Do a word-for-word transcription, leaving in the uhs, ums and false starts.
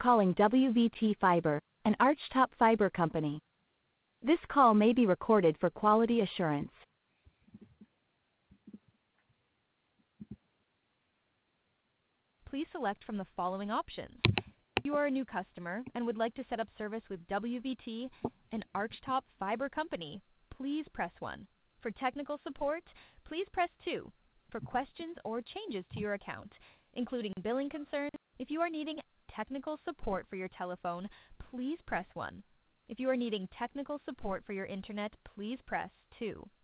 calling W V T Fiber, an Archtop fiber company. This call may be recorded for quality assurance. Please select from the following options. If you are a new customer and would like to set up service with W V T, an Archtop fiber company, please press one. For technical support, please press two. For questions or changes to your account, including billing concerns, if you are needing technical support for your telephone, please press one. If you are needing technical support for your internet, please press two.